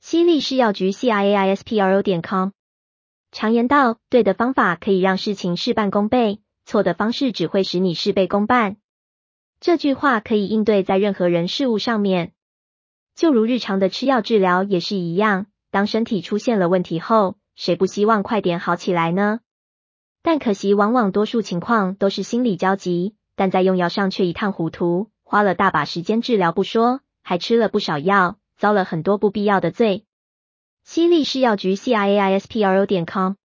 西力士药局 CIAISPRO.com。常言道，对的方法可以让事情事半功倍，错的方式只会使你事倍功半。这句话可以应对在任何人事物上面，就如日常的吃药治疗也是一样，当身体出现了问题后，谁不希望快点好起来呢？但可惜往往多数情况都是心理焦急，但在用药上却一塌糊涂，花了大把时间治疗不说，还吃了不少药，遭了很多不必要的罪。西力士药局 CIAISPRO.com